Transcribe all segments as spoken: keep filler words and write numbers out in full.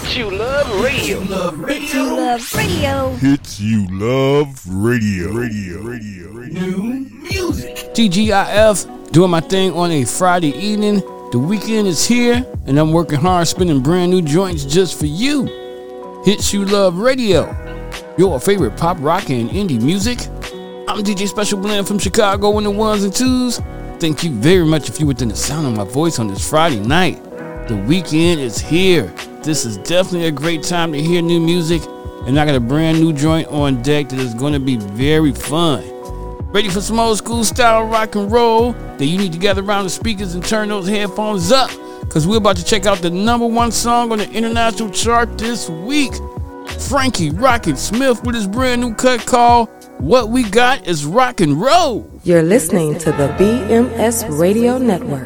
Hits You Love Radio. Hits You Love Radio. Hits You Love Radio. Radio. Radio. Radio. New music. T G I F, doing my thing on a Friday evening. The weekend is here, and I'm working hard spinning brand new joints just for you. Hits You Love Radio. Your favorite pop, rock, and indie music. I'm D J Special Blend from Chicago in the ones and twos. Thank you very much if you're within the sound of my voice on this Friday night. The weekend is here. This is definitely a great time to hear new music, and I got a brand new joint on deck that is going to be very fun. Ready for some old school style rock and roll? Then you need to gather around the speakers and turn those headphones up, because we're about to check out the number one song on the international chart this week. Frankie Rocket Smith with his brand new cut called What We Got Is Rock and Roll. You're listening to the B M S Radio Network.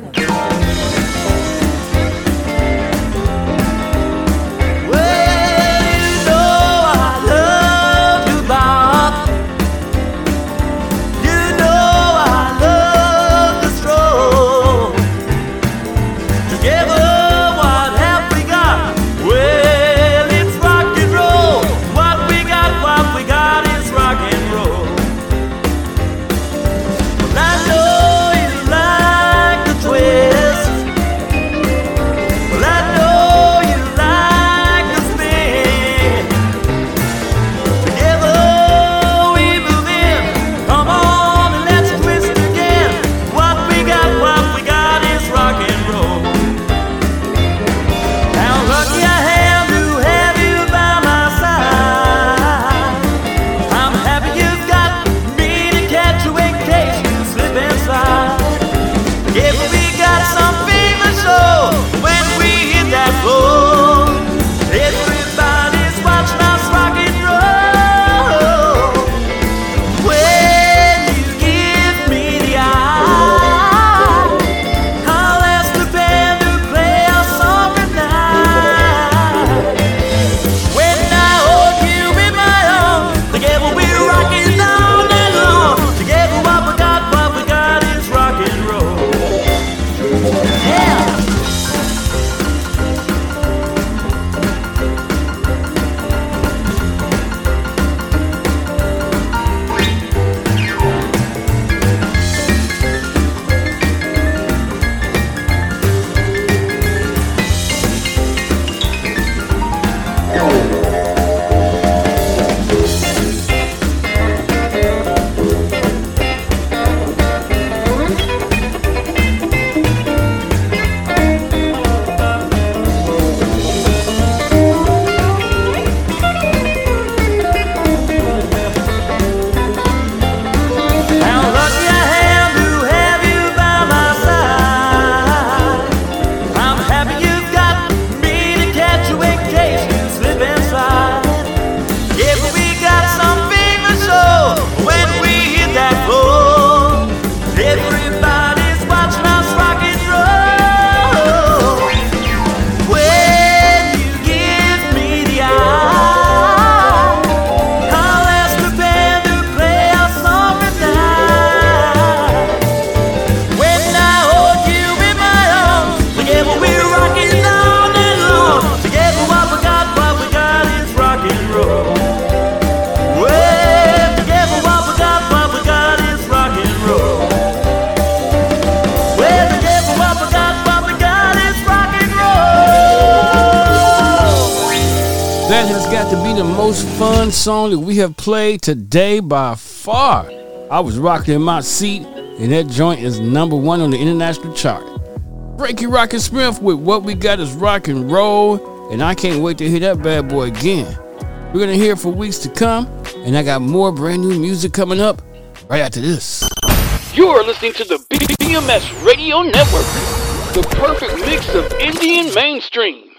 Fun song that we have played today by far. I was rocking in my seat, and that joint is number one on the international chart. Frankie Rocket Smith with What We Got Is Rock and Roll, and I can't wait to hear that bad boy again. We're gonna hear it for weeks to come, and I got more brand new music coming up right after this. You're listening to the B M S Radio Network, the perfect mix of indie and mainstream.